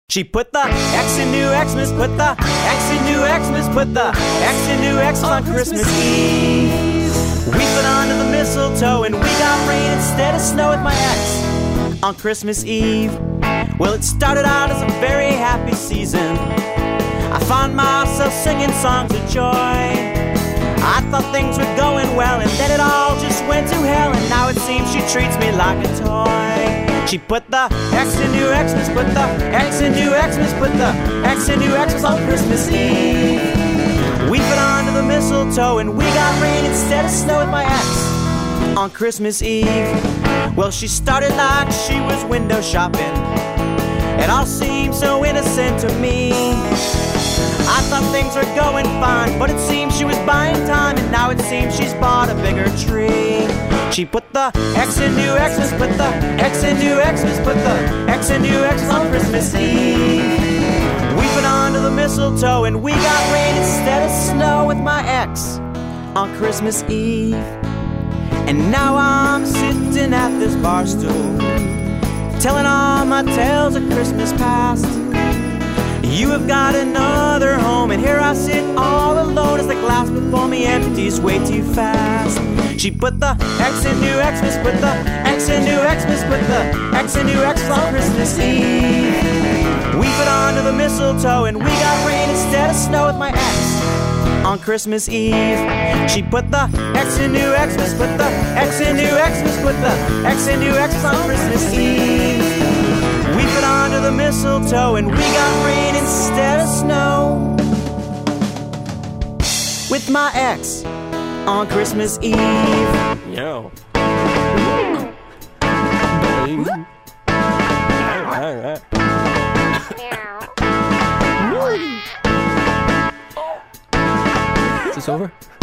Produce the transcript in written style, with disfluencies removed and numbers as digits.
She put the X in New Xmas, put the X in New Xmas, put the X in New Xmas on Christmas Eve. We put under the mistletoe and we got rain instead of snow with my ex on Christmas Eve. Well, it started out as a very happy season. I found myself singing songs of joy. I thought things were going well, and then it all just went to hell, and now it seems she treats me like a toy. She put the X in New Xmas, put the X in New Xmas, put the X in New Xmas on Christmas Eve. We put under the mistletoe and we got rain instead of snow with my ex on Christmas Eve. Well, she started like she was window shopping. It all seemed so innocent to me. I thought things were going fine, but it seems she was buying time, and now it seems she's bought a bigger tree. She put the X in New Xmas, put the X in New Xmas, put the X in New Xmas on Christmas Eve. We put under the mistletoe and we got rain instead of snow with my ex on Christmas Eve. And now I'm sitting at this bar stool, telling all my tales of Christmas past. You have got another home, and here I sit all alone as the glass before me empties way too fast. She put the X in New Xmas, put the X in New Xmas, put the X in New Xmas on Christmas Eve. We put under the mistletoe and we got rain instead of snow with my ex on Christmas Eve. She put the X in New Xmas, put the X in New Xmas, put the X in New Xmas on Christmas Eve. We put under the mistletoe and we got rain instead of snow with my ex on Christmas Eve. Yo. Is this over?